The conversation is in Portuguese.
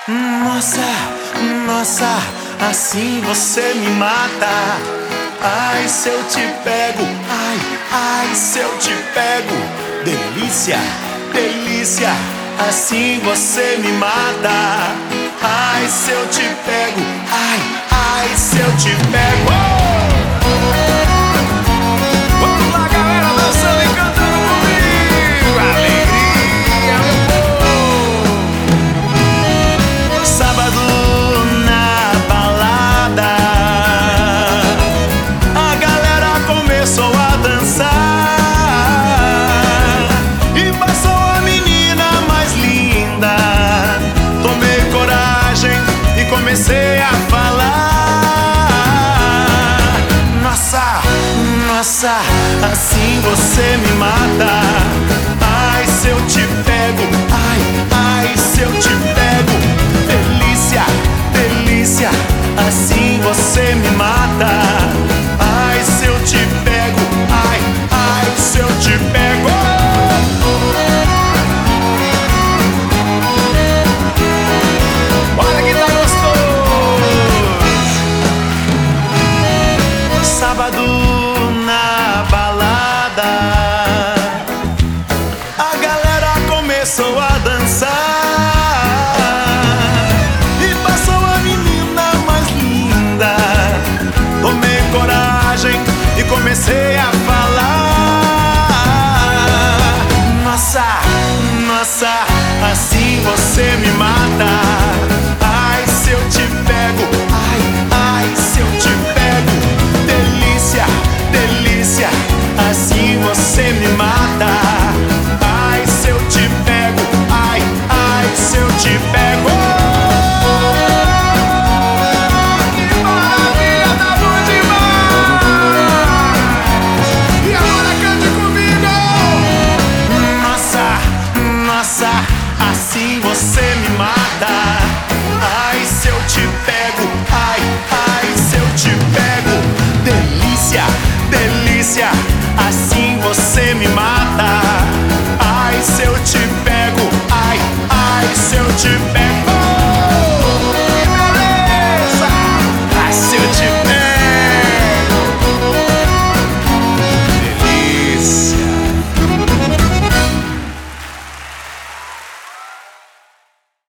Nossa, nossa, assim você me mata. Ai, se eu te pego, ai, ai, se eu te pego. Delícia, delícia, assim você me mata. Ai, se eu te pego, ai, ai, se eu te pego. Vamos lá, galera, dançando e cantando comigo. Alegria, meu povo. Sábado na balada, a galera começou a dançar e passou a menina mais linda. Tomei coragem e comecei a falar. Nossa, nossa, assim você me mata. Ai, se eu te pego, ai, ai, se eu te pego. Delícia, delícia, assim você me mata. Ai, se eu te pego, ai, ai, se eu te pego. Olha que tá gostoso. Sábado na balada, a galera começou a dançar e passou a menina mais linda. Tomei coragem e comecei a falar. Nossa, nossa, assim você me mata. Ai, se eu te pego, ai, ai, se eu te pego. Delícia, delícia, assim você me mata. Ai, se eu te pego, ai, ai, se eu te pego. Que maravilha, tá bom demais. E agora cante comigo. Nossa, nossa, assim você me mata. Ai, se eu te pego, ai, ai, se eu te pego. Delícia, delícia, assim você me mata.